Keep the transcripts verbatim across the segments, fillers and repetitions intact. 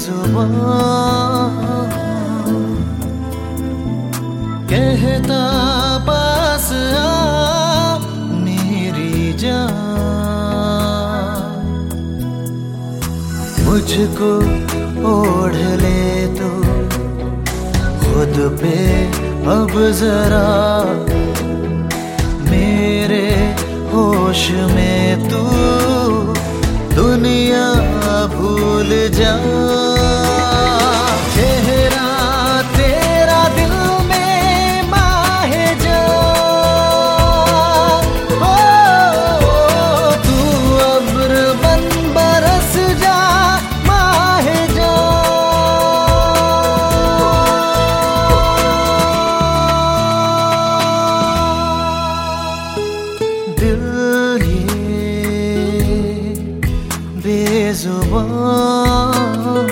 बेजुबान कहता पास आ मेरी जान, मुझको ओढ़ ले तो खुद पे अब जरा, मेरे होश में तू दुनिया भूल जा। चेहरा तेरा दिल में माहे जा, ओ, तू अब्र बन बरस जा माहे जा। दिल बेजुबान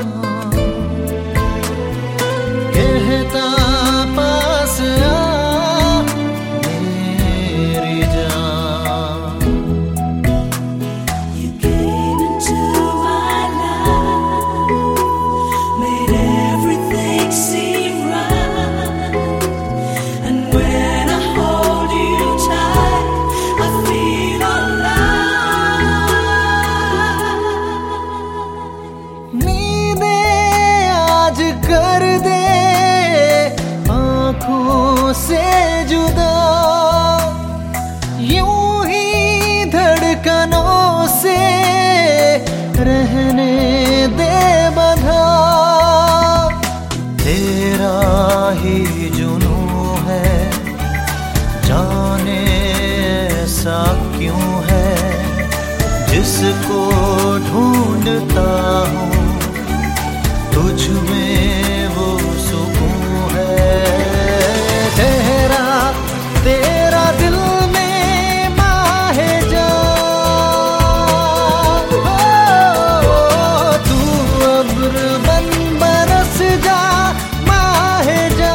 कहता पास आ मेरी जान। You came into my life, made everything seem right, and when I hold you tight, I feel alive. कर दे आँखों से जुदा, यूं ही धड़कनों से रहने दे बंधा। तेरा ही जुनून है, जाने ऐसा क्यों है, जिसको ढूंढता हूँ तुझ में वो सुकून है। तेरा तेरा दिल में माहे जा, ओ, तू अब्र बन बरस जा माहे जा।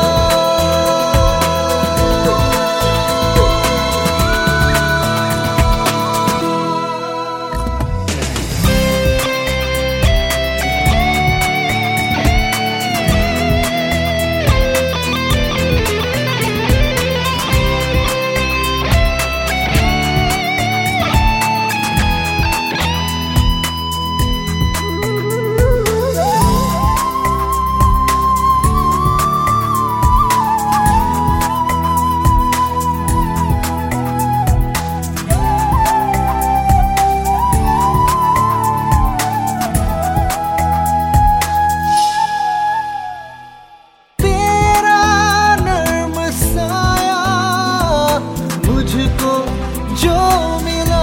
मुझको जो मिला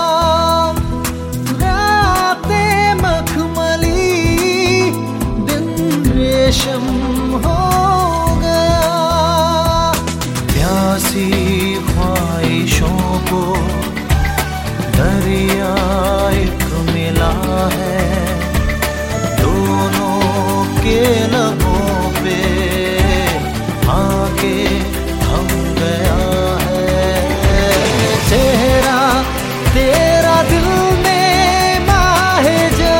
रातें मखमली, दिन रेशम हो गया। प्यासी ख्वाहिशों को दरिया एक मिला है, दोनों के लबों पे आके थम गया। चेहरा तेरा दिल में माहे जा,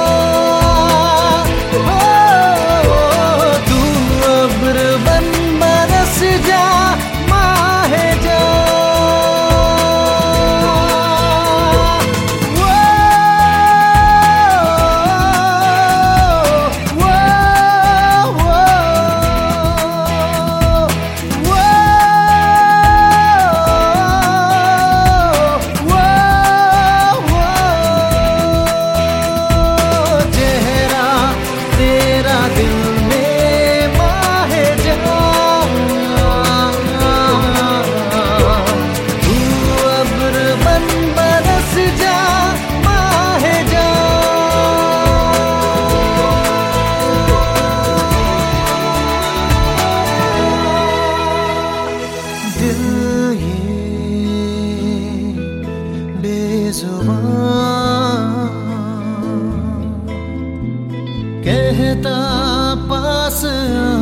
ओ, तू अब्र बन बरस जा माहे जा। वो, वो, वो, वो, कहता पास